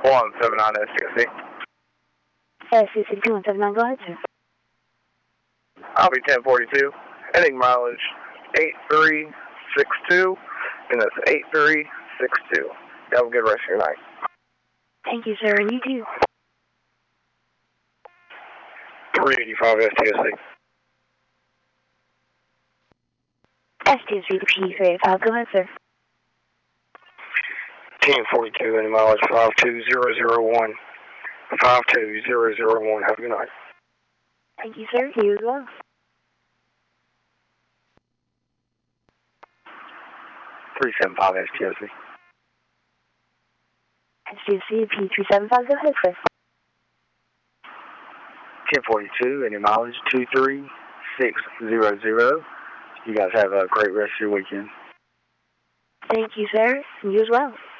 179 STSC. STSC 2179, go ahead, sir. I'll be 1042. Heading mileage 8362, and that's 8362. Have a good rest of your night. Thank you, sir, and you too. 385 STSC. STSC to P385, go ahead, sir. 1042, and mileage 52001. 52001. Have a good night. Thank you, sir. You as well. 375 STSC. STSC P375, go ahead, sir. 1042, and mileage 23600. You guys have a great rest of your weekend. Thank you, sir. You as well.